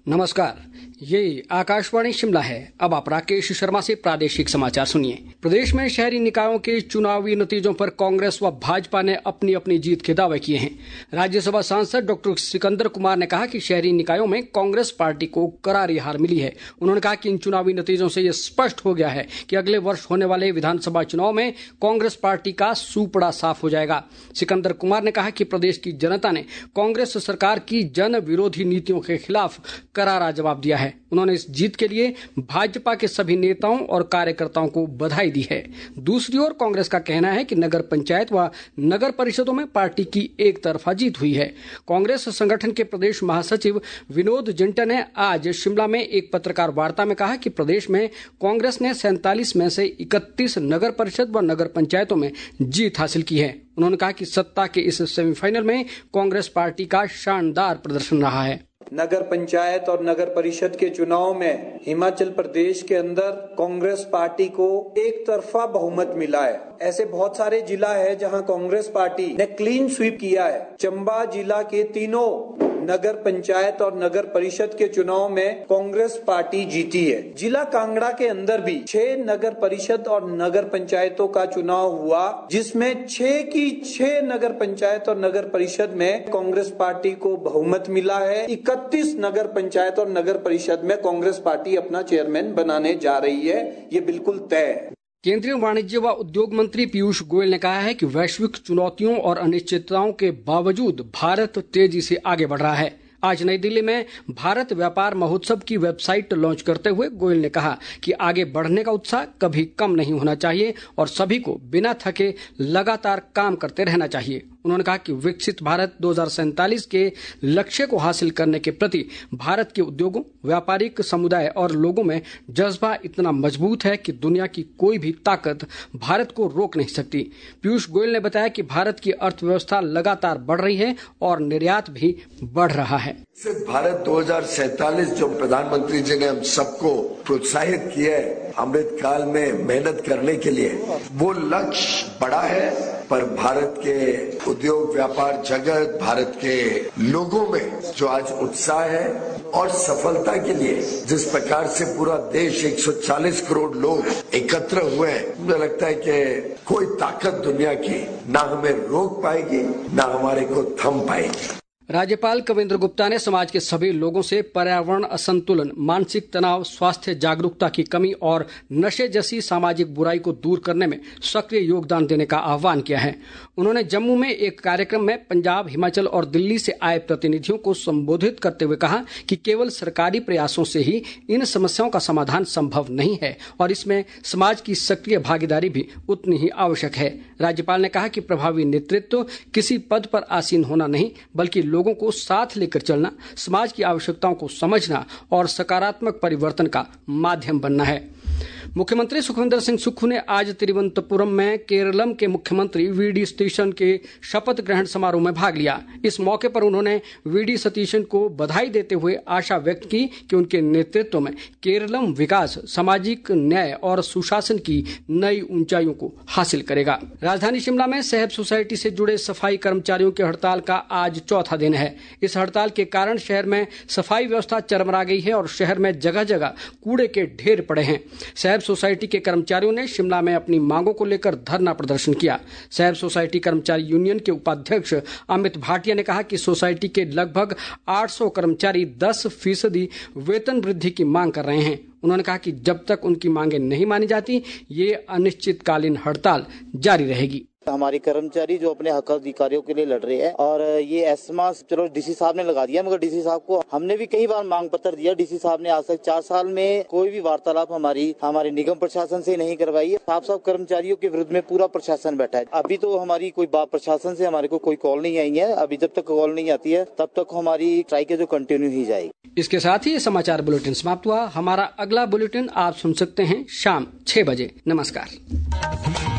नमस्कार, ये आकाशवाणी शिमला है। अब आप राकेश शर्मा से प्रादेशिक समाचार सुनिए। प्रदेश में शहरी निकायों के चुनावी नतीजों पर कांग्रेस व भाजपा ने अपनी अपनी जीत के दावे किए हैं। राज्यसभा सांसद डॉक्टर सिकंदर कुमार ने कहा कि शहरी निकायों में कांग्रेस पार्टी को करारी हार मिली है। उन्होंने कहा कि इन चुनावी नतीजों से ये स्पष्ट हो गया है कि अगले वर्ष होने वाले विधानसभा चुनाव में कांग्रेस पार्टी का सूपड़ा साफ हो जाएगा। सिकंदर कुमार ने कहा कि प्रदेश की जनता ने कांग्रेस सरकार की जन विरोधी नीतियों के खिलाफ करारा जवाब दिया है। उन्होंने इस जीत के लिए भाजपा के सभी नेताओं और कार्यकर्ताओं को बधाई दी है। दूसरी ओर कांग्रेस का कहना है कि नगर पंचायत व नगर परिषदों में पार्टी की एक तरफा जीत हुई है। कांग्रेस संगठन के प्रदेश महासचिव विनोद जिंटा ने आज शिमला में एक पत्रकार वार्ता में कहा कि प्रदेश में कांग्रेस ने 47 में से 31 नगर परिषद व नगर पंचायतों में जीत हासिल की है। उन्होंने कहा कि सत्ता के इस सेमीफाइनल में कांग्रेस पार्टी का शानदार प्रदर्शन रहा है। नगर पंचायत और नगर परिषद के चुनाव में हिमाचल प्रदेश के अंदर कांग्रेस पार्टी को एक तरफा बहुमत मिला है। ऐसे बहुत सारे जिला है जहां कांग्रेस पार्टी ने क्लीन स्वीप किया है। चंबा जिला के तीनों नगर पंचायत और नगर परिषद के चुनाव में कांग्रेस पार्टी जीती है। जिला कांगड़ा के अंदर भी 6 नगर परिषद और नगर पंचायतों का चुनाव हुआ, जिसमें 6 की 6 नगर पंचायत और नगर परिषद में कांग्रेस पार्टी को बहुमत मिला है। 31 नगर पंचायत और नगर परिषद में कांग्रेस पार्टी अपना चेयरमैन बनाने जा रही है। ये बिल्कुल तय है। केंद्रीय वाणिज्य व उद्योग मंत्री पीयूष गोयल ने कहा है कि वैश्विक चुनौतियों और अनिश्चितताओं के बावजूद भारत तेजी से आगे बढ़ रहा है। आज नई दिल्ली में भारत व्यापार महोत्सव की वेबसाइट लॉन्च करते हुए गोयल ने कहा कि आगे बढ़ने का उत्साह कभी कम नहीं होना चाहिए और सभी को बिना थके लगातार काम करते रहना चाहिए। उन्होंने कहा कि विकसित भारत 2047 के लक्ष्य को हासिल करने के प्रति भारत के उद्योगों, व्यापारिक समुदाय और लोगों में जज्बा इतना मजबूत है कि दुनिया की कोई भी ताकत भारत को रोक नहीं सकती। पीयूष गोयल ने बताया कि भारत की अर्थव्यवस्था लगातार बढ़ रही है और निर्यात भी बढ़ रहा है। विकसित भारत 2047 जो प्रधानमंत्री जी ने हम सबको प्रोत्साहित किया है अमृत काल में मेहनत करने के लिए, वो लक्ष्य बड़ा है, पर भारत के उद्योग व्यापार जगत, भारत के लोगों में जो आज उत्साह है और सफलता के लिए जिस प्रकार से पूरा देश 140 करोड़ लोग एकत्र हुए हैं, मुझे लगता है कि कोई ताकत दुनिया की ना हमें रोक पाएगी ना हमारे को थम पाएगी। राज्यपाल कविंद्र गुप्ता ने समाज के सभी लोगों से पर्यावरण असंतुलन, मानसिक तनाव, स्वास्थ्य जागरूकता की कमी और नशे जैसी सामाजिक बुराई को दूर करने में सक्रिय योगदान देने का आह्वान किया है। उन्होंने जम्मू में एक कार्यक्रम में पंजाब, हिमाचल और दिल्ली से आए प्रतिनिधियों को संबोधित करते हुए कहा कि केवल सरकारी प्रयासों से ही इन समस्याओं का समाधान संभव नहीं है और इसमें समाज की सक्रिय भागीदारी भी उतनी ही आवश्यक है। राज्यपाल ने कहा कि प्रभावी नेतृत्व किसी पद पर आसीन होना नहीं, बल्कि लोगों को साथ लेकर चलना, समाज की आवश्यकताओं को समझना और सकारात्मक परिवर्तन का माध्यम बनना है। मुख्यमंत्री सुखविंदर सिंह सुक्खू ने आज तिरुवनंतपुरम में केरलम के मुख्यमंत्री वीडी सतीशन के शपथ ग्रहण समारोह में भाग लिया। इस मौके पर उन्होंने वीडी सतीशन को बधाई देते हुए आशा व्यक्त की कि उनके नेतृत्व में केरलम विकास, सामाजिक न्याय और सुशासन की नई ऊंचाइयों को हासिल करेगा। राजधानी शिमला में सहब सोसाइटी से जुड़े सफाई कर्मचारियों की हड़ताल का आज चौथा दिन है। इस हड़ताल के कारण शहर में सफाई व्यवस्था चरमरा गई है और शहर में जगह जगह कूड़े के ढेर पड़े हैं। सहब सोसाइटी के कर्मचारियों ने शिमला में अपनी मांगों को लेकर धरना प्रदर्शन किया। सहब सोसाइटी कर्मचारी यूनियन के उपाध्यक्ष अमित भाटिया ने कहा कि सोसाइटी के लगभग 800 कर्मचारी 10% वेतन वृद्धि की मांग कर रहे हैं। उन्होंने कहा कि जब तक उनकी मांगें नहीं मानी जाती, ये अनिश्चितकालीन हड़ताल जारी रहेगी। हमारे कर्मचारी जो अपने हक अधिकारियों के लिए लड़ रहे हैं और ये एस्मा चलो डीसी साहब ने लगा दिया, मगर डीसी साहब को हमने भी कई बार मांग पत्र दिया। डीसी साहब ने आज तक 4 साल में कोई भी वार्तालाप हमारे निगम प्रशासन से नहीं करवाई है। साफ कर्मचारियों के विरुद्ध में पूरा प्रशासन बैठा है। अभी तो हमारी कोई प्रशासन से हमारे को कोई कॉल नहीं आई है। अभी जब तक कॉल नहीं आती है तब तक हमारी स्ट्राइक जो कंटिन्यू ही जाएगी। इसके साथ ही ये समाचार बुलेटिन समाप्त हुआ। हमारा अगला बुलेटिन आप सुन सकते हैं शाम 6 बजे। नमस्कार।